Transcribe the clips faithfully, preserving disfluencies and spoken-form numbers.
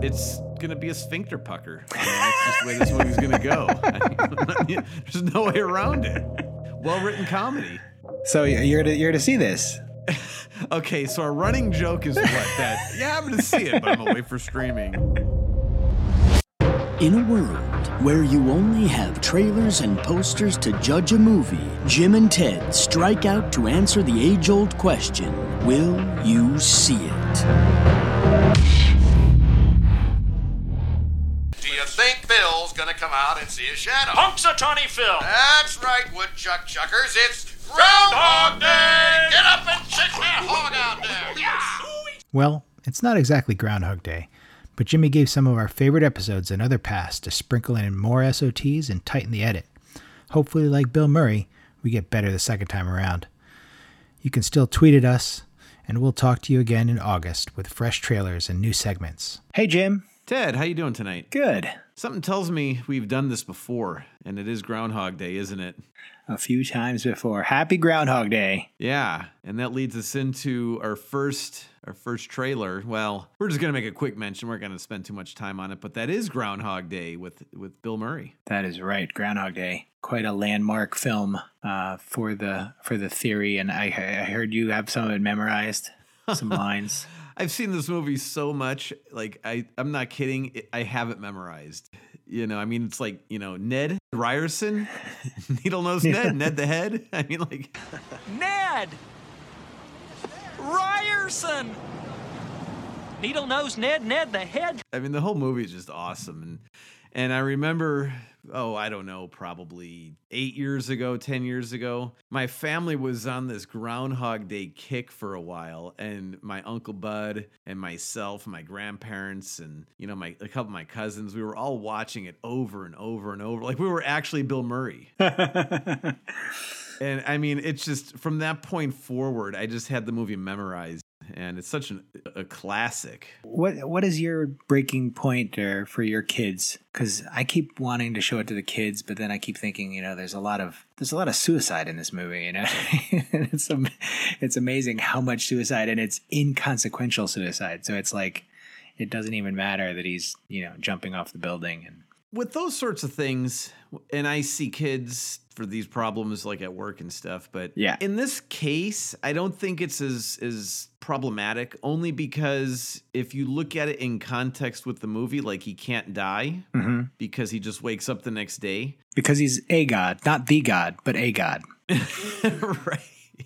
it's gonna be a sphincter pucker. I mean, that's just the way this movie's gonna go. I mean, there's no way around it. Well-written comedy. So you're to, you're to see this. Okay, so our running joke is what? That, yeah, I'm going to see it, but I'm going to wait for streaming. In a world where you only have trailers and posters to judge a movie, Jim and Ted strike out to answer the age-old question, will you see it? Do you think Bill's going to come out and see a shadow? Punxsutawney Phil! That's right, woodchuck chuckers. It's Groundhog Day! Get up and check that hog out there! Yeah! Well, it's not exactly Groundhog Day, but Jimmy gave some of our favorite episodes another pass to sprinkle in more S O Ts and tighten the edit. Hopefully, like Bill Murray, we get better the second time around. You can still tweet at us, and we'll talk to you again in August with fresh trailers and new segments. Hey, Jim. Ted, how you doing tonight? Good. Something tells me we've done this before, and it is Groundhog Day, isn't it? A few times before. Happy Groundhog Day. Yeah, and that leads us into our first our first trailer. Well, we're just going to make a quick mention. We're going to spend too much time on it, but that is Groundhog Day with, with Bill Murray. That is right, Groundhog Day. Quite a landmark film uh, for the for the theory, and I, I heard you have some of it memorized, some lines. I've seen this movie so much, like, I, I'm not kidding, I have it memorized. You know, I mean, it's like, you know, Ned Ryerson, Needle Nose Ned, Ned the Head. I mean, like... Ned! Ryerson! Needle Nose Ned, Ned the Head. I mean, the whole movie is just awesome. And and I remember, oh, I don't know, probably eight years ago, ten years ago, my family was on this Groundhog Day kick for a while. And my Uncle Bud and myself, my grandparents, and, you know, my a couple of my cousins, we were all watching it over and over and over. Like we were actually Bill Murray. And I mean, it's just from that point forward, I just had the movie memorized. And it's such an, a classic. What What is your breaking point or for your kids? Because I keep wanting to show it to the kids, but then I keep thinking, you know, there's a lot of there's a lot of suicide in this movie. You know, it's it's amazing how much suicide, and it's inconsequential suicide. So it's like it doesn't even matter that he's, you know, jumping off the building. And with those sorts of things, and I see kids for these problems like at work and stuff, but yeah. In this case, I don't think it's as as problematic, only because if you look at it in context with the movie, like he can't die mm-hmm. because he just wakes up the next day. Because he's a god, not the god, but a god. Right.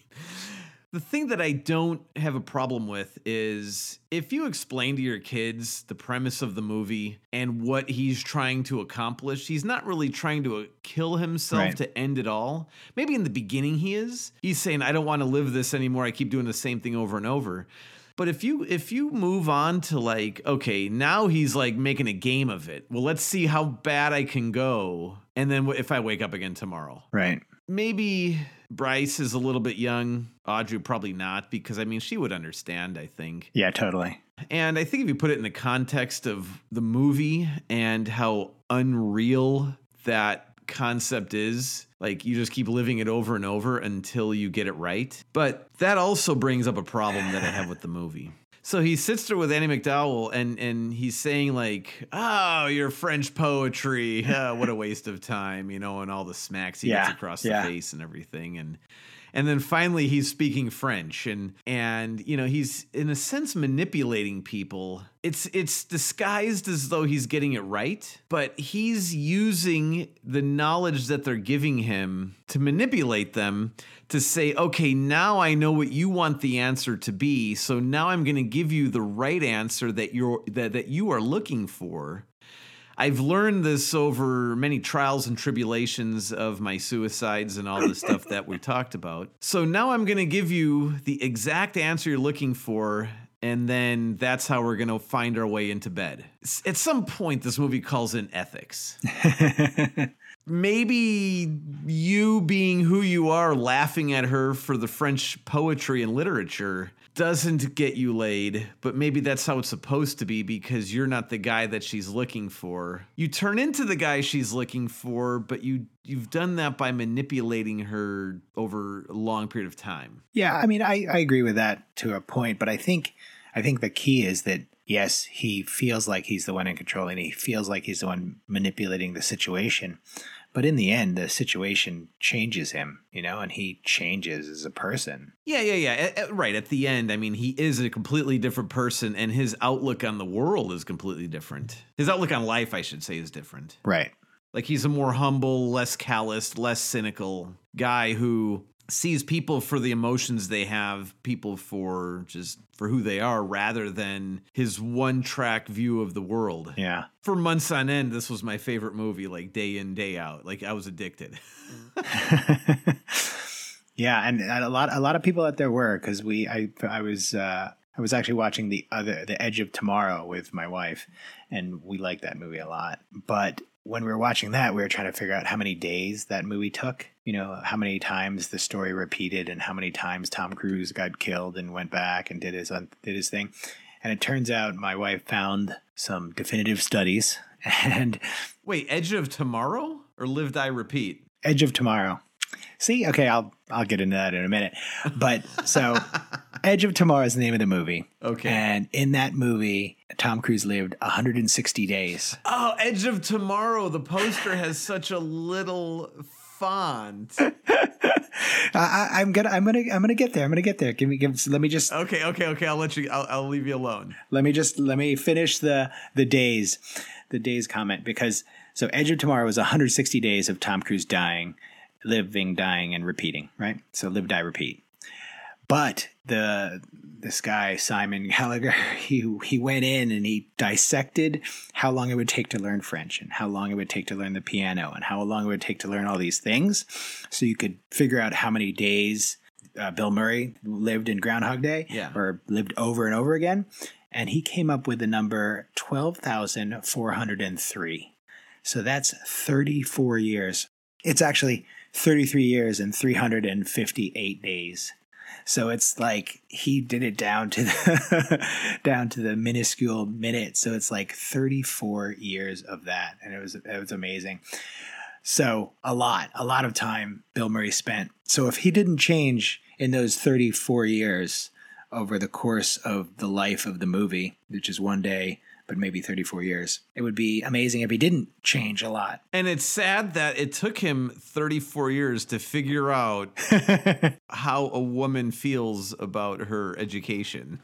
The thing that I don't have a problem with is if you explain to your kids the premise of the movie and what he's trying to accomplish, he's not really trying to kill himself right. to end it all. Maybe in the beginning he is. He's saying, I don't want to live this anymore. I keep doing the same thing over and over. But if you if you move on to like, okay, now he's like making a game of it. Well, let's see how bad I can go. And then if I wake up again tomorrow. Right. Maybe Bryce is a little bit young. Audrey probably not, because, I mean, she would understand, I think. Yeah, totally. And I think if you put it in the context of the movie and how unreal that concept is, like, you just keep living it over and over until you get it right. But that also brings up a problem that I have with the movie. So he sits there with Annie McDowell, and, and he's saying, like, oh, your French poetry, uh, what a waste of time, you know, and all the smacks he yeah, gets across yeah. the face and everything. And and then finally he's speaking French, and, and you know, he's, in a sense, manipulating people. It's it's disguised as though he's getting it right, but he's using the knowledge that they're giving him to manipulate them to say, okay, now I know what you want the answer to be, so now I'm going to give you the right answer that you're that, that you are looking for. I've learned this over many trials and tribulations of my suicides and all the stuff that we talked about. So now I'm going to give you the exact answer you're looking for, and then that's how we're going to find our way into bed. At some point, this movie calls in ethics. Maybe you being who you are, laughing at her for the French poetry and literature, doesn't get you laid, but maybe that's how it's supposed to be because you're not the guy that she's looking for. You turn into the guy she's looking for, but you, you've done that by manipulating her over a long period of time. Yeah, I mean, I, I agree with that to a point, but I think I think the key is that yes, he feels like he's the one in control and he feels like he's the one manipulating the situation. But in the end, the situation changes him, you know, and he changes as a person. Yeah, yeah, yeah. At, at, right. At the end, I mean, he is a completely different person and his outlook on the world is completely different. His outlook on life, I should say, is different. Right. Like he's a more humble, less calloused, less cynical guy who sees people for the emotions they have, people for just for who they are, rather than his one track view of the world. Yeah. For months on end, this was my favorite movie, like day in, day out. Like I was addicted. Yeah. And a lot, a lot of people out there were, cause we, I, I was, uh, I was actually watching the other, The Edge of Tomorrow with my wife, and we liked that movie a lot. But when we were watching that, we were trying to figure out how many days that movie took, you know, how many times the story repeated and how many times Tom Cruise got killed and went back and did his, did his thing. And it turns out my wife found some definitive studies and... Wait, Edge of Tomorrow or Live, Die, Repeat? Edge of Tomorrow. See, okay, I'll I'll get into that in a minute. But so Edge of Tomorrow is the name of the movie. Okay. And in that movie, Tom Cruise lived one hundred sixty days. Oh, Edge of Tomorrow. The poster has such a little font. I, I'm gonna I'm gonna I'm gonna get there. I'm gonna get there. Give me give let me just Okay, okay, okay. I'll let you I'll I'll leave you alone. Let me just let me finish the the days. The days comment, because so Edge of Tomorrow was one hundred sixty days of Tom Cruise dying, living, dying, and repeating, right? So live, die, repeat. But the this guy, Simon Gallagher, he he went in and he dissected how long it would take to learn French and how long it would take to learn the piano and how long it would take to learn all these things. So you could figure out how many days uh, Bill Murray lived in Groundhog Day, yeah. or lived over and over again. And he came up with the number twelve thousand four hundred three. So that's thirty-four years. It's actually thirty-three years and three hundred fifty-eight days. So it's like he did it down to the down to the minuscule minute. So it's like thirty-four years of that, and it was it was amazing. So a lot, a lot of time Bill Murray spent. So if he didn't change in those thirty-four years over the course of the life of the movie, which is one day, but maybe thirty-four years, it would be amazing if he didn't change a lot. And it's sad that it took him thirty-four years to figure out how a woman feels about her education.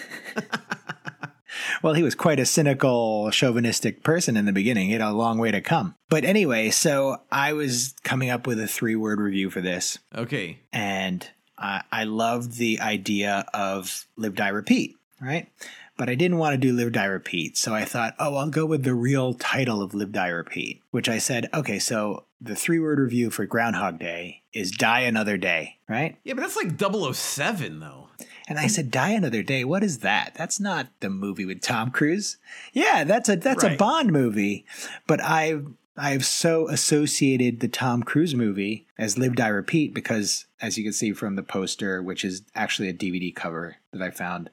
Well, he was quite a cynical, chauvinistic person in the beginning. He had a long way to come. But anyway, so I was coming up with a three-word review for this. Okay. And I, I loved the idea of live, die, repeat, right? But I didn't want to do live, die, repeat. So I thought, oh, I'll go with the real title of live, die, repeat, which I said, okay, so the three-word review for Groundhog Day is Die Another Day, right? Yeah, but that's like double oh seven, though. And I said, Die Another Day, what is that? That's not the movie with Tom Cruise. Yeah, that's a that's right. a Bond movie. But I've I've so associated the Tom Cruise movie as Live, Die, Repeat because, as you can see from the poster, which is actually a D V D cover that I found,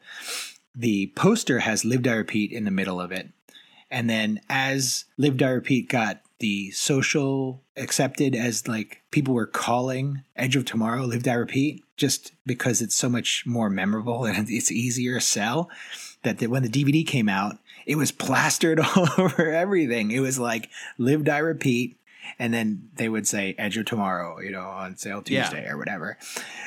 the poster has Live, Die, Repeat in the middle of it. And then as Live, Die, Repeat got the social accepted as like people were calling Edge of Tomorrow Live, Die, Repeat, just because it's so much more memorable and it's easier to sell, that the, when the D V D came out, it was plastered all over everything. It was like Live, Die, Repeat. And then they would say Edge of Tomorrow, you know, on sale Tuesday yeah. or whatever.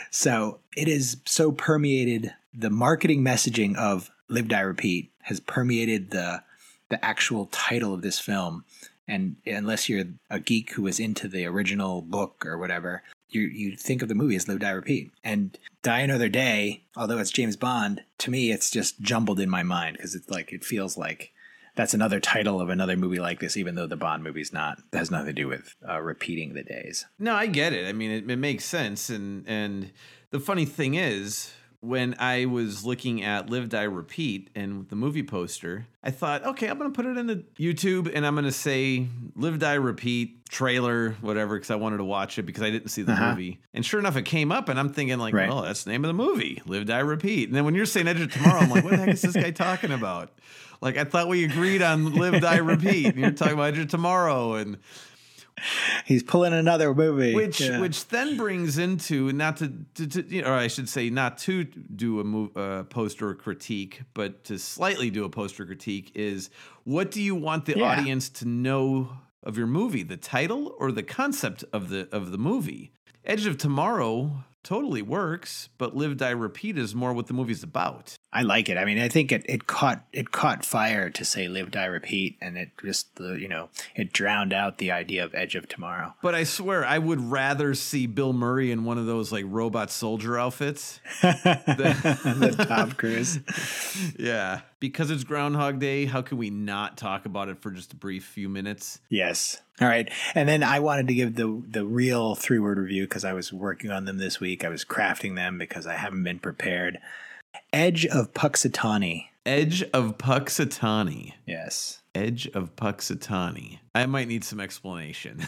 So it is so permeated. The marketing messaging of Live, Die, Repeat has permeated the the actual title of this film. And unless you're a geek who was into the original book or whatever, you you think of the movie as Live, Die, Repeat. And Die Another Day, although it's James Bond, to me it's just jumbled in my mind because it's like it feels like that's another title of another movie like this, even though the Bond movie's not. It has nothing to do with uh, repeating the days. No, I get it. I mean, it, it makes sense. And and the funny thing is, when I was looking at Live, Die, Repeat and the movie poster, I thought, okay, I'm going to put it into YouTube and I'm going to say Live, Die, Repeat, trailer, whatever, because I wanted to watch it because I didn't see the uh-huh. movie. And sure enough, it came up and I'm thinking like, right. oh, that's the name of the movie, Live, Die, Repeat. And then when you're saying Edge of Tomorrow, I'm like, what the heck is this guy talking about? Like, I thought we agreed on Live, Die, Repeat. And you're talking about Edge of Tomorrow. And He's pulling another movie. Which yeah. which then brings into, not to, to, to you know, or I should say not to do a move, uh, poster critique, but to slightly do a poster critique is, what do you want the Yeah. audience to know of your movie? The title or the concept of the of the movie? Edge of Tomorrow totally works, but Live, Die, Repeat is more what the movie's about. I like it. I mean, I think it, it caught it caught fire to say Live, Die, Repeat, and it just, the you know, it drowned out the idea of Edge of Tomorrow. But I swear, I would rather see Bill Murray in one of those like robot soldier outfits. The Tom Cruise. Yeah. Because it's Groundhog Day, how can we not talk about it for just a brief few minutes? Yes. All right. And then I wanted to give the the real three word review because I was working on them this week. I was crafting them because I haven't been prepared. Edge of Puxatawny. Edge of Puxatawny. Yes. Edge of Puxatawny. I might need some explanation.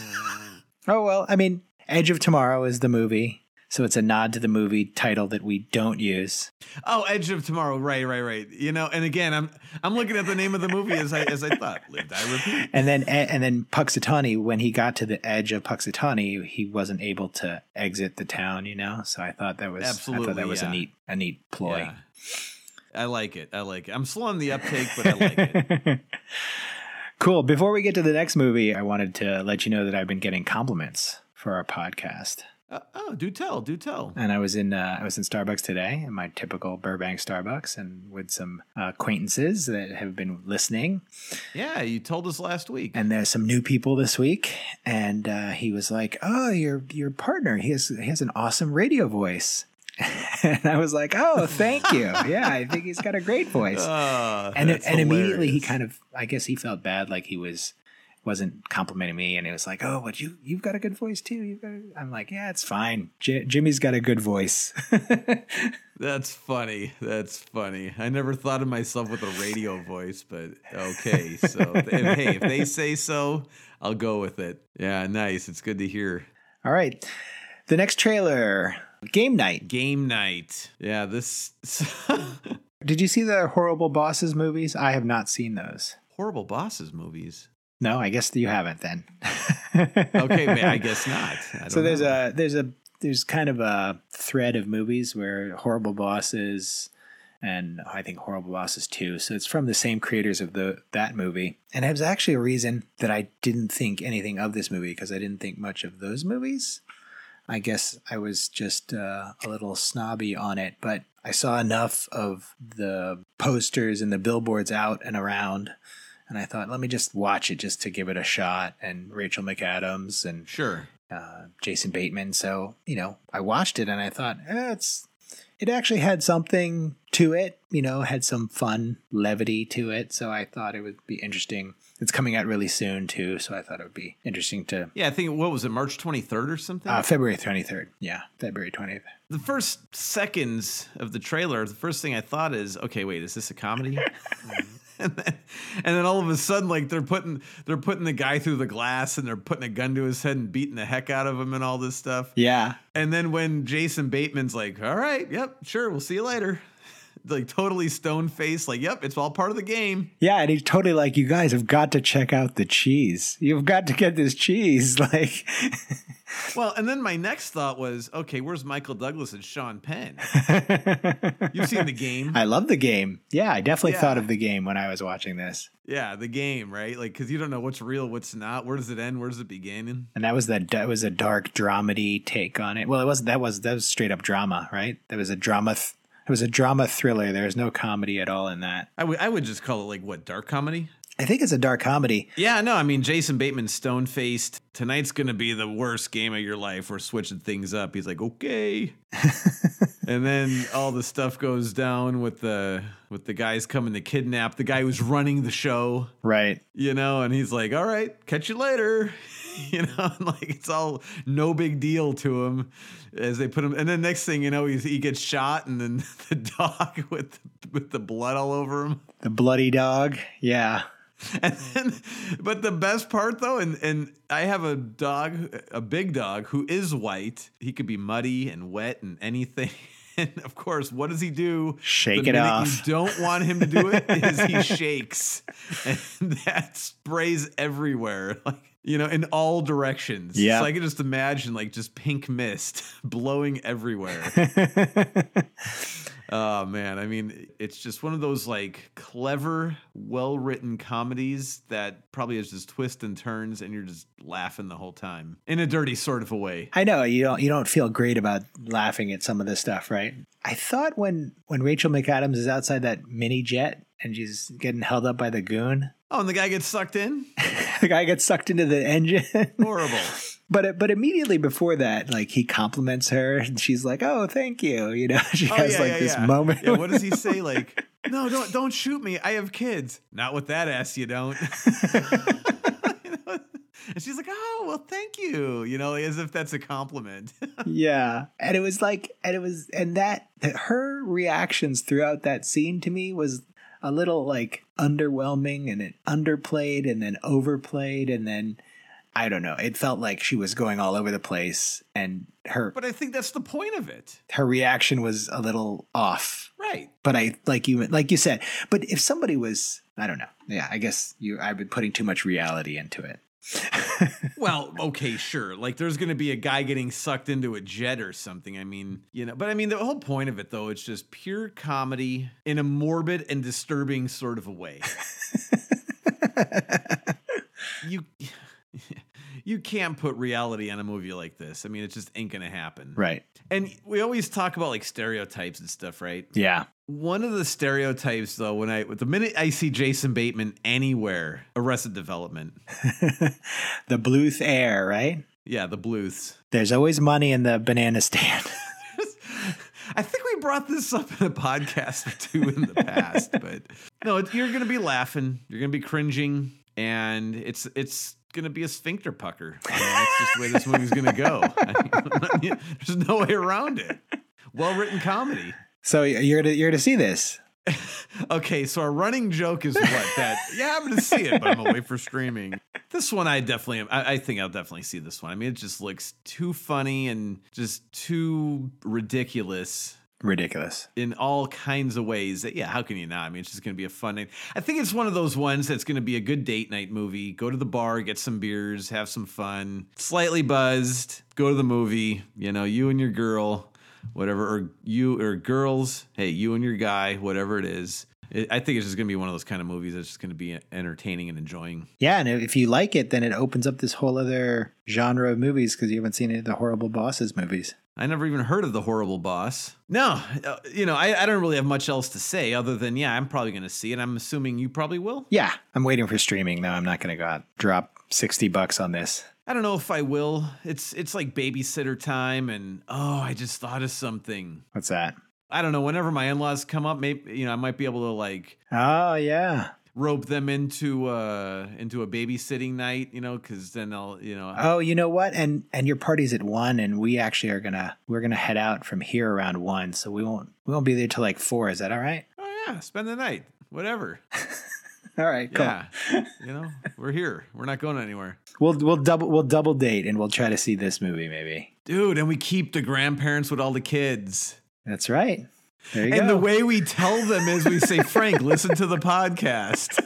Oh, well, I mean, Edge of Tomorrow is the movie. So it's a nod to the movie title that we don't use. Oh, Edge of Tomorrow. Right, right, right. You know, and again, I'm I'm looking at the name of the movie as I as I thought. Live, Die, Repeat. And then and then Puxatawny, when he got to the edge of Puxatawny, he wasn't able to exit the town, you know? So I thought that was Absolutely, I thought that was yeah. a neat a neat ploy. Yeah. I like it. I like it. I'm slow on the uptake, but I like it. Cool. Before we get to the next movie, I wanted to let you know that I've been getting compliments for our podcast. Uh, oh, do tell, do tell. And I was in uh, I was in Starbucks today, in my typical Burbank Starbucks, and with some uh, acquaintances that have been listening. Yeah, you told us last week. And there's some new people this week, and uh, he was like, "Oh, your your partner, he has he has an awesome radio voice." And I was like, "Oh, thank you. Yeah, I think he's got a great voice." Uh, and that's and immediately he hilarious. kind of, I guess he felt bad, like he was. wasn't complimenting me, and it was like, "Oh, but you you've got a good voice too." You've got a... I'm like, "Yeah, it's fine. J- Jimmy's got a good voice." That's funny. That's funny. I never thought of myself with a radio voice, but okay. So, if, hey, if they say so, I'll go with it. Yeah, nice. It's good to hear. All right, the next trailer, Game Night. Game Night. Yeah, this Did you see the Horrible Bosses movies? I have not seen those. Horrible Bosses movies. No, I guess you haven't then. Okay, man, I guess not. I don't So there's know. a there's a there's kind of a thread of movies where Horrible Bosses and I think Horrible Bosses two. So it's from the same creators of the that movie. And it was actually a reason that I didn't think anything of this movie because I didn't think much of those movies. I guess I was just uh, a little snobby on it, but I saw enough of the posters and the billboards out and around. And I thought, let me just watch it just to give it a shot. And Rachel McAdams and Sure. uh, Jason Bateman. So, you know, I watched it and I thought, eh, it's it actually had something to it, you know, had some fun levity to it. So I thought it would be interesting. It's coming out really soon, too. So I thought it would be interesting to. Yeah, I think, what was it, March twenty-third or something? Uh, February twenty-third. Yeah, February twentieth. The first seconds of the trailer, the first thing I thought is, okay, wait, is this a comedy? And then, and then all of a sudden, like they're putting they're putting the guy through the glass and they're putting a gun to his head and beating the heck out of him and all this stuff. Yeah. And then when Jason Bateman's like, "All right, yep, sure, we'll see you later," like totally stone faced, like, "Yep, it's all part of the game." Yeah, and he's totally like, you guys have got to check out the cheese. You've got to get this cheese. Like, Well, and then my next thought was, okay, where's Michael Douglas and Sean Penn? You've seen the game. I love the game. Yeah, I definitely Yeah. thought of the game when I was watching this. Yeah, the game, right? Like, because you don't know what's real, what's not. Where does it end? Where does it begin? And that was that that was a dark dramedy take on it. Well, it wasn't. That was that was straight up drama, right? That was a drama. Th- it was a drama thriller. There was no comedy at all in that. I would I would just call it like what, dark comedy? I think it's a dark comedy. Yeah, no, I mean Jason Bateman stone faced. Tonight's gonna be the worst game of your life. We're switching things up. He's like, okay. And then all the stuff goes down with the with the guys coming to kidnap the guy who's running the show. Right. You know, and he's like, all right, catch you later. You know, and like it's all no big deal to him as they put him. And then next thing you know, he's, he gets shot, and then the dog with with the blood all over him. The bloody dog. Yeah. And then, but the best part though, and and I have a dog, a big dog who is white. He could be muddy and wet and anything. And of course, what does he do? Shake the it minute off. You don't want him to do it. Is he shakes, and that sprays everywhere. Like You know, in all directions. Yeah. So I can just imagine like just pink mist blowing everywhere. Oh man, I mean, it's just one of those like clever, well-written comedies that probably has just twists and turns, and you're just laughing the whole time in a dirty sort of a way. I know you don't you don't feel great about laughing at some of this stuff, right? I thought when when Rachel McAdams is outside that mini jet and she's getting held up by the goon, Oh, and the guy gets sucked in? the guy gets sucked into the engine. Horrible. But but immediately before that, like he compliments her and she's like, "Oh, thank you." You know, she Oh, has yeah, like yeah, this yeah. moment. Yeah, what does he say? Like, no, don't don't shoot me. I have kids. Not with that ass, you don't. You know? And she's like, oh, well, thank you. You know, as if that's a compliment. Yeah. And it was like, and it was, and that, her reactions throughout that scene to me was a little like underwhelming, and it underplayed and then overplayed. And then, I don't know, it felt like she was going all over the place, and her, But I think that's the point of it. her reaction was a little off. Right. But I, like you, like you said, but if somebody was, I don't know. Yeah. I guess you, I've been putting too much reality into it. Well, okay, sure. Like there's going to be a guy getting sucked into a jet or something. I mean, you know, but I mean, the whole point of it, though, it's just pure comedy in a morbid and disturbing sort of a way. you you can't put reality on a movie like this. I mean, it just ain't going to happen. Right. And we always talk about like stereotypes and stuff, right? Yeah. One of the stereotypes, though, when I, the minute I see Jason Bateman anywhere, Arrested Development. The Bluth air, right? Yeah, the Bluths. There's always money in the banana stand. I think we brought this up in a podcast or two in the past, but no, you're going to be laughing, you're going to be cringing, and it's it's going to be a sphincter pucker. I mean, that's just the way this movie's going to go. I mean, there's no way around it. Well-written comedy. So you're to you're to see this. Okay, so our running joke is what? That, yeah, I'm going to see it, but I'm away for streaming. This one, I definitely am. I, I think I'll definitely see this one. I mean, it just looks too funny and just too ridiculous. Ridiculous. In all kinds of ways. That, yeah, how can you not? I mean, it's just going to be a fun night. I think it's one of those ones that's going to be a good date night movie. Go to the bar, get some beers, have some fun, slightly buzzed, go to the movie, you know, you and your girl, whatever, or you or girls, hey, you and your guy, whatever it is. It, I think it's just going to be one of those kind of movies that's just going to be entertaining and enjoying. Yeah, and if you like it, then it opens up this whole other genre of movies because you haven't seen any of the Horrible Bosses movies. I never even heard of The Horrible Boss. No, uh, you know, I, I don't really have much else to say other than, yeah, I'm probably going to see it. I'm assuming you probably will. Yeah, I'm waiting for streaming. No, I'm not going to go out drop sixty bucks on this. I don't know if I will. It's it's like babysitter time, and oh, I just thought of something. What's that? I don't know. Whenever my in-laws come up, maybe you know I might be able to like Oh, yeah. rope them into uh into a babysitting night, you know, because then I'll you know. Oh, you know what? And and your party's at one, and we actually are gonna we're gonna head out from here around one, so we won't we won't be there till like four. Is that all right? Oh yeah, spend the night, whatever. All right, cool. Yeah, you know, we're here. We're not going anywhere. We'll we'll double we'll double date, and we'll try to see this movie maybe. Dude, and we keep the grandparents with all the kids. That's right. There you And go. the way we tell them is we say, Frank, listen to the podcast.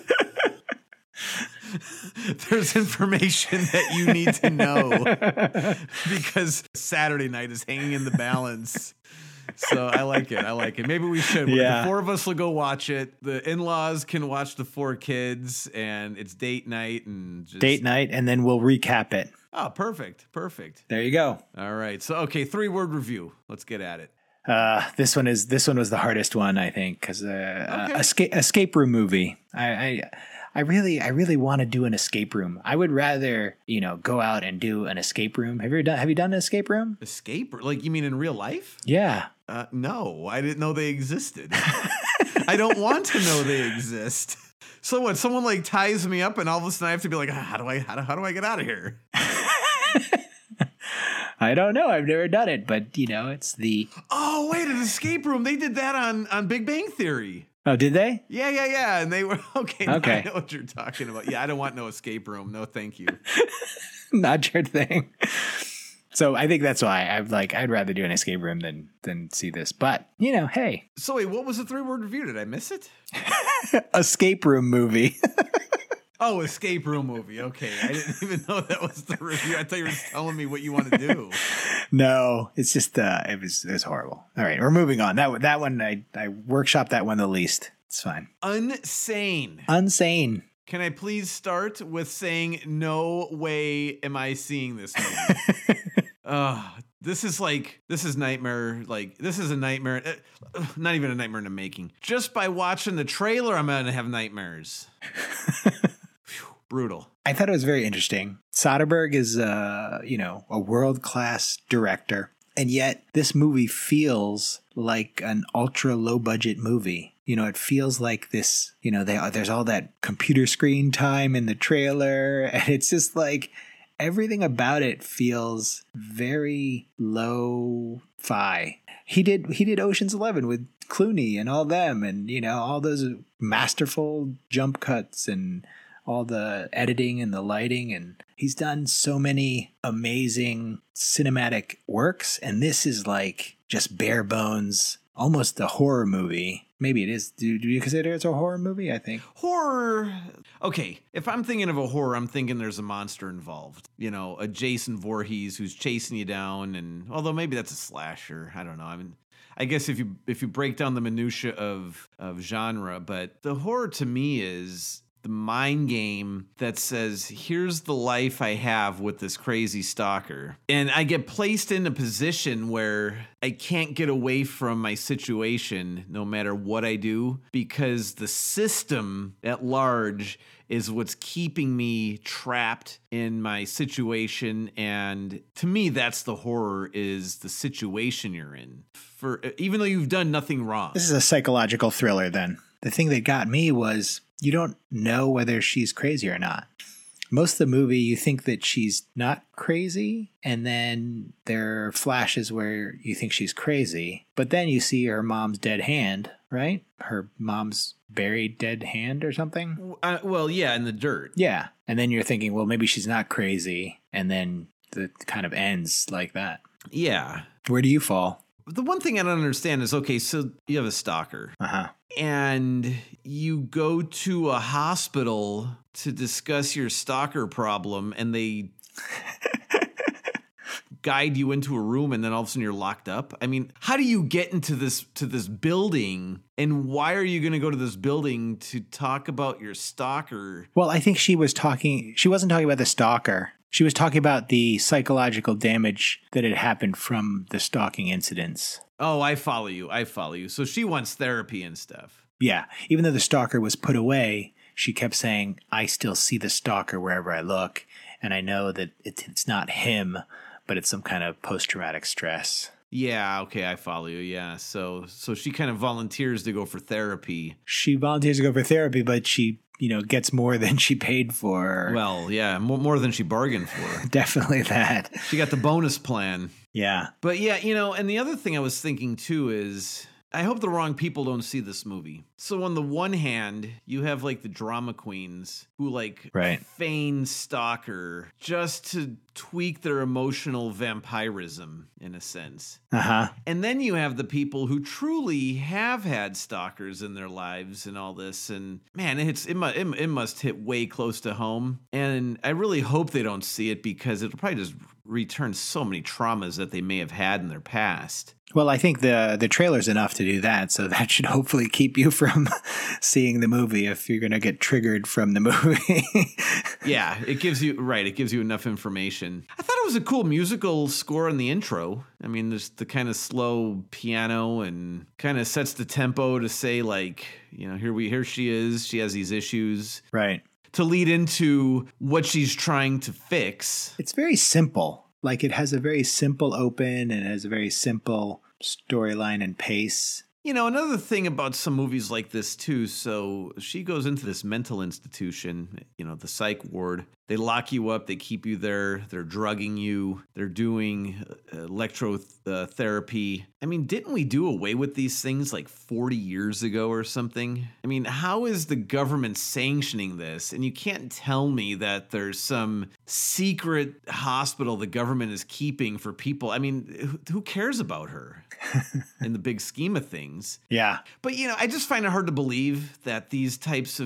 There's information that you need to know because Saturday night is hanging in the balance. So I like it. I like it. Maybe we should. Yeah. The four of us will go watch it. The in-laws can watch the four kids, and it's date night and just Date night, and then we'll recap it. Oh, perfect. Perfect. There you go. All right. So, okay, three-word review. Let's get at it. Uh, this one is this one was the hardest one, I think, because uh, Okay. uh, escape escape room movie. I, I I really I really want to do an escape room. I would rather you know go out and do an escape room. Have you ever done Have you done an escape room? Escape? Like, you mean in real life? Yeah. Uh, no, I didn't know they existed. I don't want to know they exist. So what? Someone like ties me up, and all of a sudden I have to be like, ah, how do I how do, how do I get out of here? I don't know. I've never done it, but you know, it's the. Oh wait, an escape room. They did that on on Big Bang Theory. Oh, did they? Yeah, yeah, yeah. And they were okay. now Okay. I know what you're talking about. Yeah, I don't want no escape room. No, thank you. Not your thing. So I think that's why I'm like I'd rather do an escape room than than see this. But you know, hey, So wait, what was the three word review? Did I miss it? escape room movie. Oh, escape room movie. Okay. I didn't even know that was the review. I thought you were just telling me what you want to do. No, it's just, uh, it was, it was horrible. All right, we're moving on. That, that one, I, I workshopped that one the least. It's fine. Unsane. Unsane. Can I please start with saying, no way am I seeing this movie? uh, this is like, this is nightmare. Like, this is a nightmare. Uh, not even a nightmare in the making. Just by watching the trailer, I'm going to have nightmares. Whew, brutal. I thought it was very interesting. Soderbergh is, uh, you know, a world-class director. And yet this movie feels like an ultra low budget movie. You know, it feels like this, you know, they, there's all that computer screen time in the trailer. And it's just like everything about it feels very low-fi. He did, he did Ocean's Eleven with Clooney and all them and, you know, all those masterful jump cuts and all the editing and the lighting, and he's done so many amazing cinematic works, and this is like just bare bones, almost a horror movie. Maybe it is. Do, do you consider it a horror movie? I think. Horror. Okay, if I'm thinking of a horror, I'm thinking there's a monster involved. You know, a Jason Voorhees who's chasing you down, and although maybe that's a slasher. I don't know. I mean, I guess if you if you break down the minutia of of genre, but the horror to me is the mind game that says, here's the life I have with this crazy stalker. And I get placed in a position where I can't get away from my situation no matter what I do, because the system at large is what's keeping me trapped in my situation. And to me, that's the horror, is the situation you're in. For even though you've done nothing wrong. This is a psychological thriller then. The thing that got me was you don't know whether she's crazy or not. Most of the movie, you think that she's not crazy, and then there are flashes where you think she's crazy, but then you see her mom's dead hand, right? Her mom's buried dead hand or something? Uh, well, yeah, in the dirt. Yeah. And then you're thinking, well, maybe she's not crazy, and then it kind of ends like that. Yeah. Where do you fall? The one thing I don't understand is, okay, so you have a stalker. Uh-huh. And you go to a hospital to discuss your stalker problem, and they guide you into a room, and then all of a sudden you're locked up. I mean, how do you get into this to this building, and why are you going to go to this building to talk about your stalker? Well, I think she was talking, she wasn't talking about the stalker. She was talking about the psychological damage that had happened from the stalking incidents. Oh, I follow you. I follow you. So she wants therapy and stuff. Yeah. Even though the stalker was put away, she kept saying, I still see the stalker wherever I look. And I know that it's not him, but it's some kind of post-traumatic stress. Yeah, okay, I follow you. Yeah. So so she kind of volunteers to go for therapy. She volunteers to go for therapy, but she, you know, gets more than she paid for. Well, yeah, more, more than she bargained for. Definitely that. She got the bonus plan. Yeah. But yeah, you know, and the other thing I was thinking too is, I hope the wrong people don't see this movie. So on the one hand, you have like the drama queens who like right. feign stalker just to tweak their emotional vampirism in a sense. Uh-huh. And then you have the people who truly have had stalkers in their lives and all this. And man, it's it, mu- it, it must hit way close to home. And I really hope they don't see it, because it'll probably just return so many traumas that they may have had in their past. Well, I think the the trailer's enough to do that, so that should hopefully keep you from seeing the movie if you're going to get triggered from the movie. Yeah, it gives you, right, it gives you enough information. I thought it was a cool musical score in the intro. I mean, there's the kind of slow piano and kind of sets the tempo to say, like, you know, here we here she is, she has these issues. Right. To lead into what she's trying to fix. It's very simple. Like, it has a very simple open and it has a very simple storyline and pace. You know, another thing about some movies like this, too, so she goes into this mental institution, you know, the psych ward. They lock you up. They keep you there. They're drugging you. They're doing electrotherapy. I mean, didn't we do away with these things like forty years ago or something? I mean, how is the government sanctioning this? And you can't tell me that there's some secret hospital the government is keeping for people. I mean, who cares about her in the big scheme of things? Yeah. But, you know, I just find it hard to believe that these types of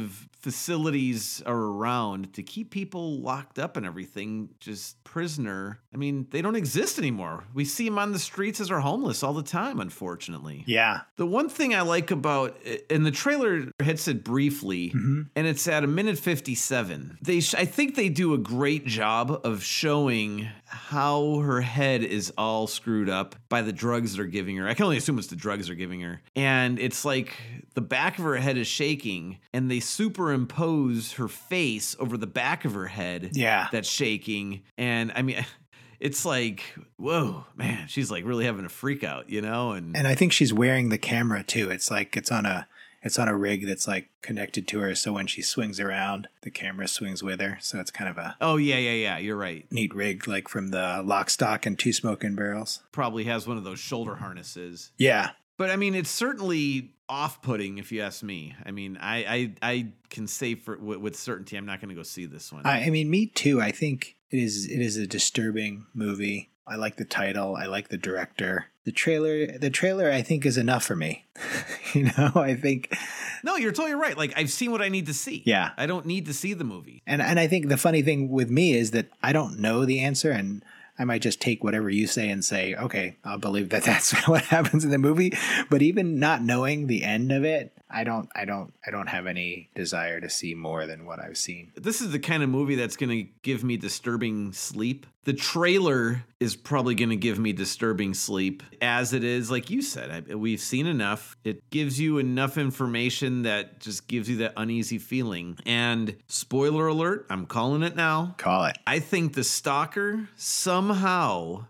facilities are around to keep people locked up and everything, just prisoner. I mean, they don't exist anymore. We see them on the streets as are homeless all the time, unfortunately. Yeah. The one thing I like about, and the trailer hits it briefly, mm-hmm. and it's at a minute fifty-seven. They, sh- I think they do a great job of showing how her head is all screwed up by the drugs they're giving her. I can only assume it's the drugs they're giving her. And it's like the back of her head is shaking, and they superimpose her face over the back of her head. Yeah. That's shaking. And I mean, it's like, whoa, man, she's like really having a freak out, you know? And and I think she's wearing the camera too. It's like it's on a it's on a rig that's like connected to her. So when she swings around, the camera swings with her. So it's kind of a oh yeah, yeah, yeah. You're right. Neat rig, like from the Lock, Stock, and Two Smoking Barrels. Probably has one of those shoulder harnesses. Yeah. But I mean, it's certainly off-putting, if you ask me. I mean, I I, I can say for with, with certainty, I'm not going to go see this one. I, I mean, me too. I think it is it is a disturbing movie. I like the title. I like the director. The trailer, the trailer, I think is enough for me. you know, I think. No, you're totally right. Like, I've seen what I need to see. Yeah, I don't need to see the movie. And and I think the funny thing with me is that I don't know the answer, and I might just take whatever you say and say, okay, I'll believe that that's what happens in the movie. But even not knowing the end of it, I don't, I don't, I don't have any desire to see more than what I've seen. This is the kind of movie that's going to give me disturbing sleep. The trailer is probably going to give me disturbing sleep as it is. Like you said, I, we've seen enough. It gives you enough information that just gives you that uneasy feeling. And spoiler alert, I'm calling it now. Call it. I think the stalker somehow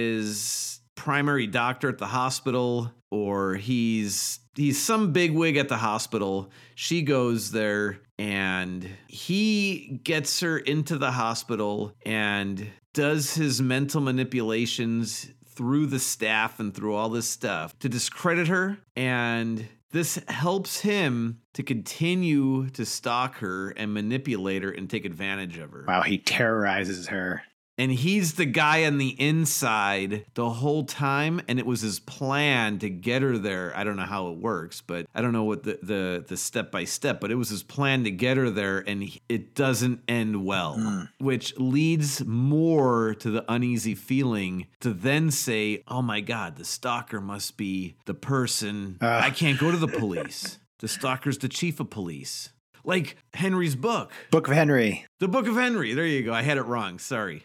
is primary doctor at the hospital, or he's he's some bigwig at the hospital. She goes there and he gets her into the hospital and does his mental manipulations through the staff and through all this stuff to discredit her. And this helps him to continue to stalk her and manipulate her and take advantage of her. Wow, he terrorizes her. And he's the guy on the inside the whole time, and it was his plan to get her there. I don't know how it works, but I don't know what the the, the step-by-step, but it was his plan to get her there, and he, it doesn't end well, mm. which leads more to the uneasy feeling to then say, oh my God, the stalker must be the person. Uh. I can't go to the police. The stalker's the chief of police. Like Henry's book. Book of Henry. The Book of Henry. There you go. I had it wrong. Sorry.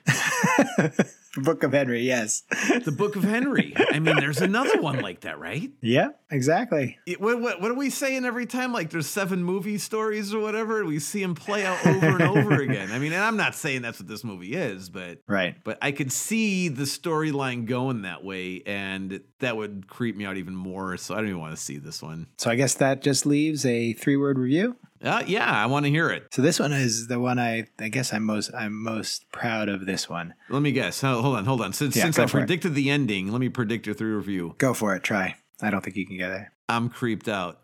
Book of Henry, yes. The Book of Henry. I mean, there's another one like that, right? Yeah, exactly. It, what, what, what are we saying every time? Like there's seven movie stories or whatever. We see them play out over and over again. I mean, and I'm not saying that's what this movie is, but right. But I could see the storyline going that way, and that would creep me out even more. So I don't even want to see this one. So I guess that just leaves a three-word review. Uh, yeah, I want to hear it. So this one is the one I, I guess I'm most I'm most proud of. This one. Let me guess. Hold on, hold on. Since, yeah, since I predicted it. the ending, let me predict your three review. Go for it. Try. I don't think you can get it. I'm creeped out.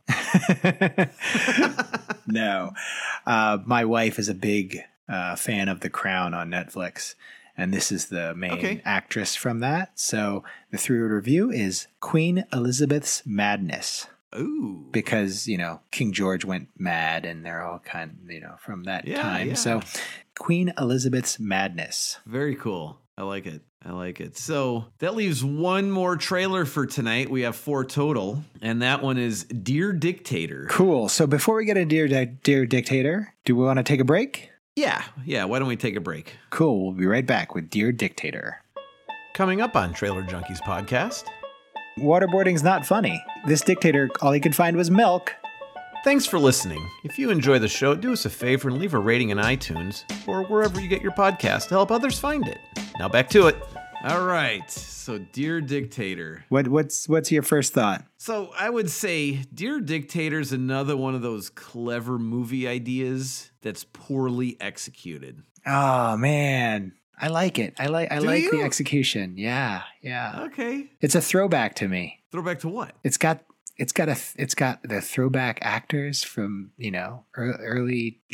No, uh, my wife is a big uh, fan of The Crown on Netflix, and this is the main okay. actress from that. So the three-word review is Queen Elizabeth's Madness. Ooh. Because, you know, King George went mad and they're all kind of, you know, from that yeah, time. Yeah. So Queen Elizabeth's Madness. Very cool. I like it. I like it. So that leaves one more trailer for tonight. We have four total, and that one is Dear Dictator. Cool. So before we get to Dear, Di- Dear Dictator, do we want to take a break? Yeah. Yeah. Why don't we take a break? Cool. We'll be right back with Dear Dictator. Coming up on Trailer Junkies Podcast. Waterboarding's not funny. This dictator, all he could find was milk. Thanks for listening. If you enjoy the show, do us a favor and leave a rating in iTunes or wherever you get your podcast to help others find it. Now back to it. All right. So, Dear Dictator. What what's what's your first thought? So, I would say Dear Dictator's another one of those clever movie ideas that's poorly executed. Oh, man. I like it. I like I Do like you? the execution. Yeah, yeah. Okay. It's a throwback to me. Throwback to what? It's got it's got a it's got the throwback actors from, you know, early late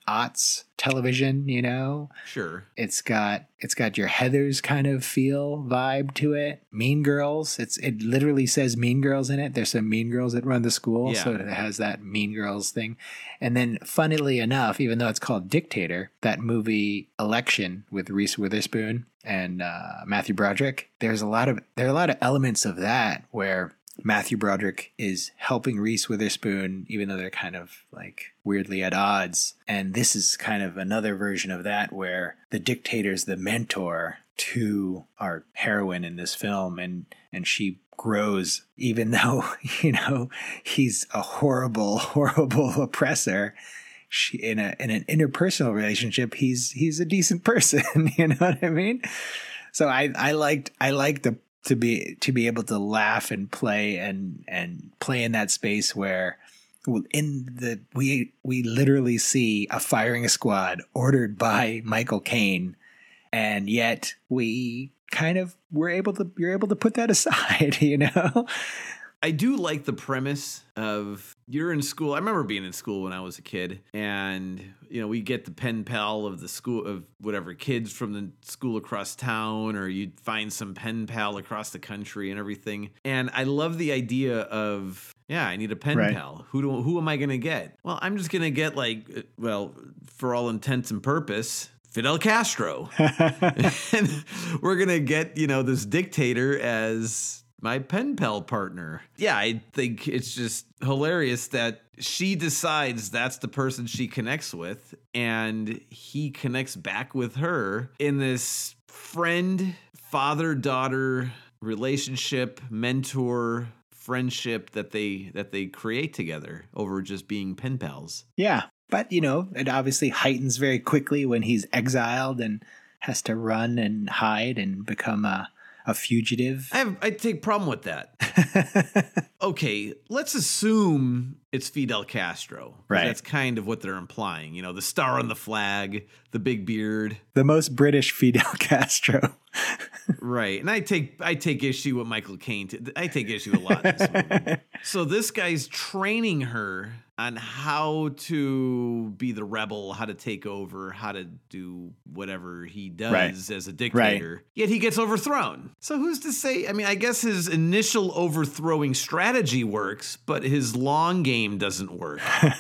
aughts television, you know? Sure. It's got it's got your Heathers kind of feel vibe to it. Mean Girls. It's it literally says Mean Girls in it. There's some Mean Girls that run the school, Yeah. so it has that Mean Girls thing. And then, funnily enough, even though it's called Dictator, that movie Election with Reese Witherspoon and uh, Matthew Broderick, there's a lot of there are a lot of elements of that where Matthew Broderick is helping Reese Witherspoon, even though they're kind of like weirdly at odds. And this is kind of another version of that where the dictator's the mentor to our heroine in this film. And, and she grows, even though, you know, he's a horrible, horrible oppressor. She, in a, in an interpersonal relationship, he's, he's a decent person. You know what I mean? So I, I liked, I liked the, to be to be able to laugh and play and and play in that space where in the we we literally see a firing squad ordered by Michael Caine, and yet we kind of were able to you're able to put that aside, you know. I do like the premise of you're in school. I remember being in school when I was a kid, and you know, we get the pen pal of the school of whatever kids from the school across town, or you'd find some pen pal across the country and everything. And I love the idea of, yeah, I need a pen Right. pal. Who do who am I going to get? Well, I'm just going to get like, uh, well, for all intents and purpose, Fidel Castro. And we're going to get, you know, this dictator as my pen pal partner. Yeah, I think it's just hilarious that she decides that's the person she connects with, and he connects back with her in this friend, father-daughter relationship, mentor friendship that they that they create together over just being pen pals. Yeah, but you know, it obviously heightens very quickly when he's exiled and has to run and hide and become a a fugitive. I have I take problem with that. Okay, let's assume it's Fidel Castro. 'Cause Right. That's kind of what they're implying. You know, the star on the flag, the big beard. The most British Fidel Castro. Right. And I take I take issue with Michael Caine. T- I take issue a lot in this movie. So this guy's training her on how to be the rebel, how to take over, how to do whatever he does Right. as a dictator. Yet he gets overthrown. So who's to say? I mean, I guess his initial overthrowing strategy works, but his long game doesn't work.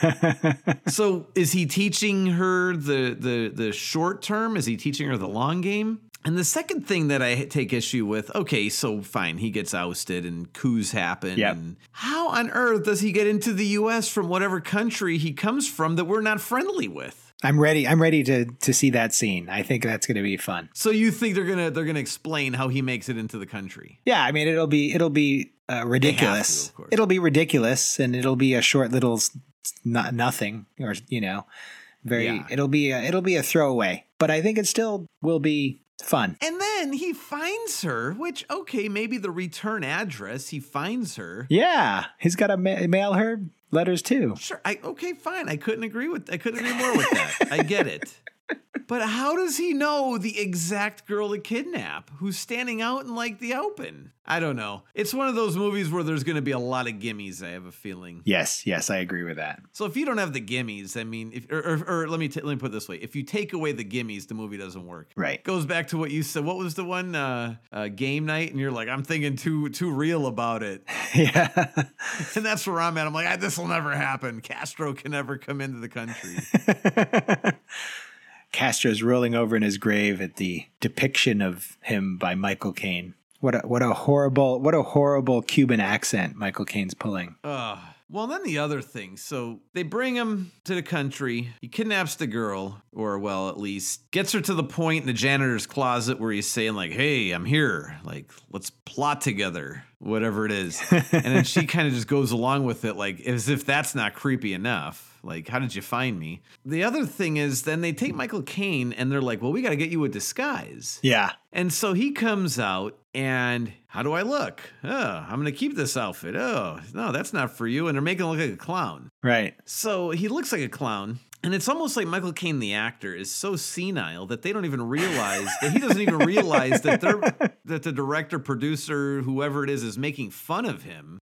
So is he teaching her the the the short term? Is he teaching her the long game? And the second thing that I take issue with, okay, so fine, he gets ousted and coups happen. Yep. And how on earth does he get into the U S from whatever country he comes from that we're not friendly with? I'm ready. I'm ready to to see that scene. I think that's going to be fun. So you think they're gonna they're gonna explain how he makes it into the country? Yeah, I mean, it'll be it'll be uh, ridiculous. to, of course. It'll be ridiculous, and it'll be a short little s- not nothing, or you know, very. Yeah. It'll be a, it'll be a throwaway, but I think it still will be fun. And then he finds her, which, okay, maybe the return address, he finds her. Yeah, he's got to ma- mail her letters too. Sure. I okay, fine. I couldn't agree with I couldn't agree more with that. I get it. But how does he know the exact girl to kidnap who's standing out in like the open? I don't know. It's one of those movies where there's going to be a lot of gimmies, I have a feeling. Yes, yes, I agree with that. So if you don't have the gimmies, I mean, if, or, or, or let me t- let me put it this way: if you take away the gimmies, the movie doesn't work. Right. Goes back to what you said. What was the one uh, uh, game night? And you're like, I'm thinking too too real about it, Yeah. and that's where I'm at. I'm like, ah, this will never happen. Castro can never come into the country. Castro's rolling over in his grave at the depiction of him by Michael Caine. What a what a horrible what a horrible Cuban accent Michael Caine's pulling. Uh, well, then the other thing. So they bring him to the country. He kidnaps the girl, or well, at least gets her to the point in the janitor's closet where he's saying like, "Hey, I'm here. Like, let's plot together, whatever it is." And then she kind of just goes along with it, like as if that's not creepy enough. Like, how did you find me? The other thing is then they take Michael Caine and they're like, well, we got to get you a disguise. Yeah. And so he comes out and how do I look? Oh, I'm going to keep this outfit. Oh, no, that's not for you. And they're making him look like a clown. Right. So he looks like a clown. And it's almost like Michael Caine, the actor, is so senile that they don't even realize that he doesn't even realize that they're that the director, producer, whoever it is, is making fun of him.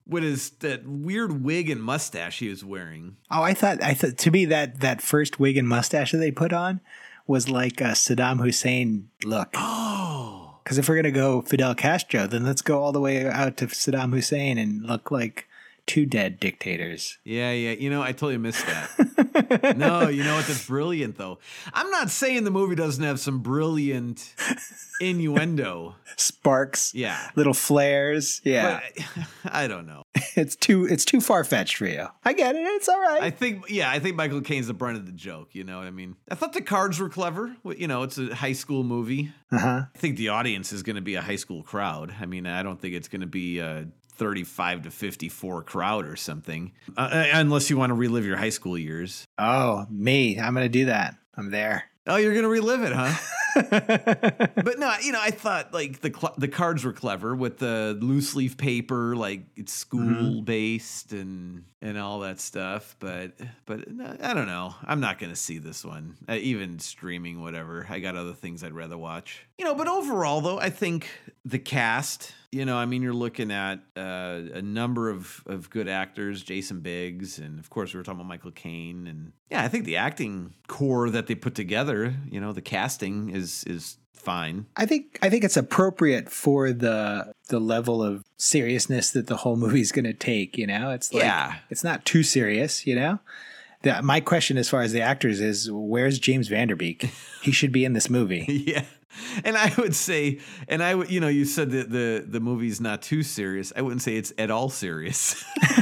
with his that weird wig and mustache he was wearing. Oh, I thought I thought to me that that first wig and mustache that they put on was like a Saddam Hussein look. Oh, because if we're gonna go Fidel Castro, then let's go all the way out to Saddam Hussein and look like two dead dictators. Yeah, yeah. You know, I totally missed that. No, you know what? That's brilliant, though. I'm not saying the movie doesn't have some brilliant innuendo. Sparks. Yeah. Little flares. Yeah. But I don't know. It's too it's too far-fetched for you. I get it. It's all right. I think, yeah, I think Michael Caine's the brunt of the joke. You know what I mean? I thought the cards were clever. You know, it's a high school movie. Uh-huh. I think the audience is going to be a high school crowd. I mean, I don't think it's going to be a thirty-five to fifty-four crowd or something, uh, unless you want to relive your high school years. Oh, me. I'm going to do that. I'm there. Oh, you're going to relive it, huh? But no, you know, I thought like the cl- the cards were clever with the loose leaf paper, like it's school mm-hmm. based and and all that stuff. But but no, I don't know. I'm not going to see this one, uh, even streaming, whatever. I got other things I'd rather watch. You know, but overall, though, I think the cast. You know, I mean, you're looking at uh, a number of, of good actors, Jason Biggs, and of course, we were talking about Michael Caine, and yeah, I think the acting core that they put together, you know, the casting is is fine. I think I think it's appropriate for the the level of seriousness that the whole movie's going to take. You know, it's like yeah. it's not too serious. You know. The, my question as far as the actors is, where's James Van Der Beek? He should be in this movie. Yeah. And I would say, and I would, you know, you said that the, the movie's not too serious. I wouldn't say it's at all serious.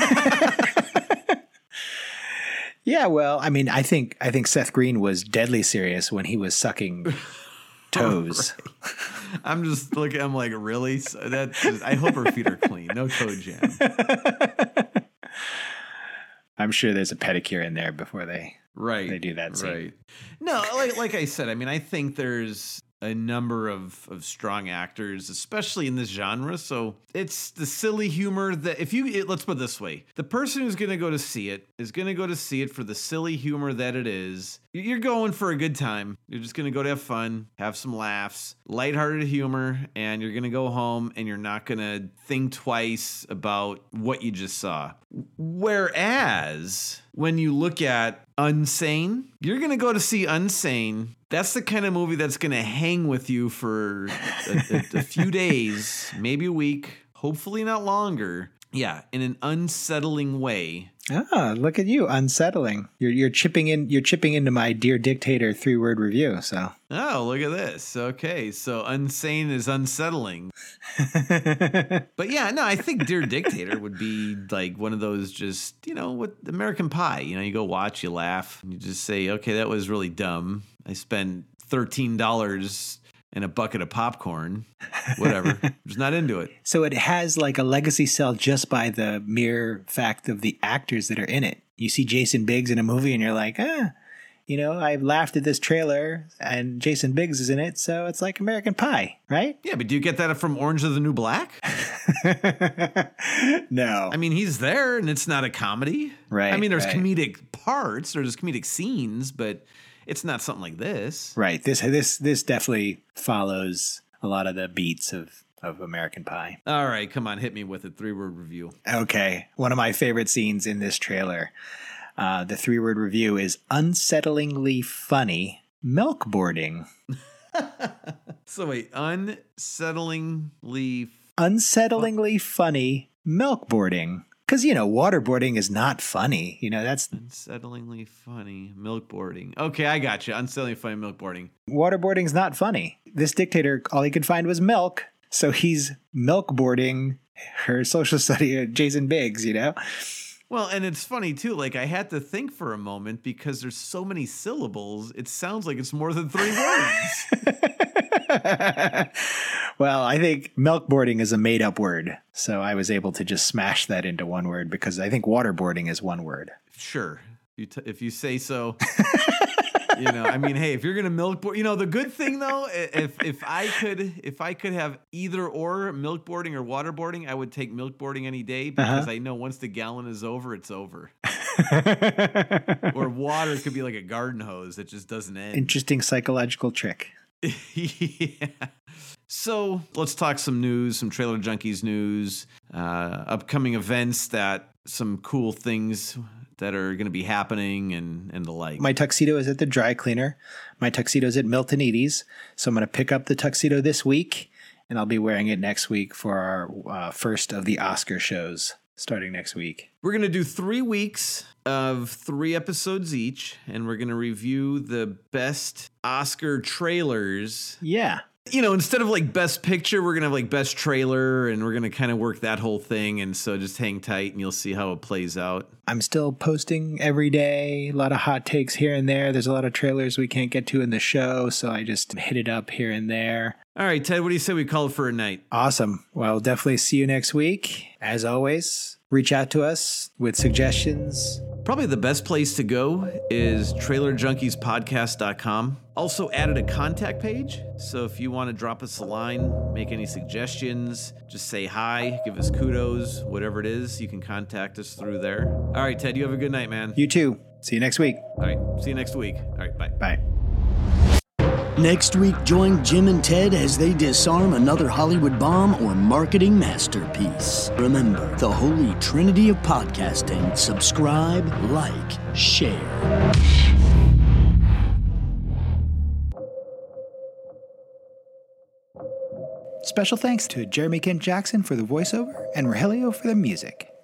Yeah, well, I mean, I think I think Seth Green was deadly serious when he was sucking toes. Oh, right. I'm just looking, I'm like, really? So that just, I hope her feet are clean. No toe jam. I'm sure there's a pedicure in there before they right they do that scene. Right. No, like like I said, I mean, I think there's a number of, of strong actors, especially in this genre. So it's the silly humor that if you, it, let's put it this way, the person who's going to go to see it is going to go to see it for the silly humor that it is. You're going for a good time. You're just going to go to have fun, have some laughs, lighthearted humor, and you're going to go home and you're not going to think twice about what you just saw. Whereas when you look at Unsane, you're going to go to see Unsane. That's the kind of movie that's going to hang with you for a, a, a few days, maybe a week, hopefully not longer. Yeah, in an unsettling way. Ah, look at you, unsettling. You're you're chipping in. You're chipping into my Dear Dictator three word review. So. Oh, look at this. Okay, so Unsane is unsettling. But yeah, no, I think Dear Dictator would be like one of those just, you know, with American Pie. You know, you go watch, you laugh, and you just say, okay, that was really dumb. I spent thirteen dollars and a bucket of popcorn, whatever. Just not into it. So it has like a legacy sell just by the mere fact of the actors that are in it. You see Jason Biggs in a movie and you're like, ah, you know, I laughed at this trailer and Jason Biggs is in it, so it's like American Pie, right? Yeah, but do you get that from Orange is the New Black? No. I mean, he's there and it's not a comedy. Right. I mean, there's right. comedic parts, there's comedic scenes, but it's not something like this. Right. This this this definitely follows a lot of the beats of, of American Pie. All right, come on, hit me with a three-word review. Okay. One of my favorite scenes in this trailer. Uh, the three-word review is unsettlingly funny milkboarding. So wait, unsettlingly... Unsettlingly funny milkboarding. Because, you know, waterboarding is not funny. You know, that's... Unsettlingly funny. Milkboarding. Okay, I got you. Unsettlingly funny milkboarding. Waterboarding's not funny. This dictator, all he could find was milk. So he's milkboarding her social study, Jason Biggs, you know? Well, and it's funny, too. Like, I had to think for a moment because there's so many syllables. It sounds like it's more than three words. Well, I think milkboarding is a made-up word, so I was able to just smash that into one word because I think waterboarding is one word. Sure, you t- if you say so. You know, I mean, hey, if you're gonna milkboard, you know, the good thing though, if if I could if I could have either or milkboarding or waterboarding, I would take milkboarding any day because uh-huh. I know once the gallon is over, it's over. Or water could be like a garden hose that just doesn't end. Interesting psychological trick. Yeah. So let's talk some news, some Trailer Junkies news, uh, upcoming events, that some cool things that are going to be happening and, and the like. My tuxedo is at the dry cleaner. My tuxedo is at Milton Edie's. So I'm going to pick up the tuxedo this week, and I'll be wearing it next week for our uh, first of the Oscar shows starting next week. We're going to do three weeks of three episodes each, and we're going to review the best Oscar trailers. Yeah. You know, instead of like best picture, we're going to have like best trailer, and we're going to kind of work that whole thing. And so just hang tight and you'll see how it plays out. I'm still posting every day, a lot of hot takes here and there. There's a lot of trailers we can't get to in the show, so I just hit it up here and there. All right, Ted, what do you say we call it for a night? Awesome. Well, definitely see you next week. As always, reach out to us with suggestions. Probably the best place to go is trailer junkies podcast dot com. Also added a contact page, so if you want to drop us a line, make any suggestions, just say hi, give us kudos, whatever it is, you can contact us through there. All right, Ted, you have a good night, man. You too. See you next week. All right, see you next week. All right, bye. Bye. Next week, join Jim and Ted as they disarm another Hollywood bomb or marketing masterpiece. Remember, the holy trinity of podcasting: subscribe, like, share. Special thanks to Jeremy Kent Jackson for the voiceover and Rogelio for the music.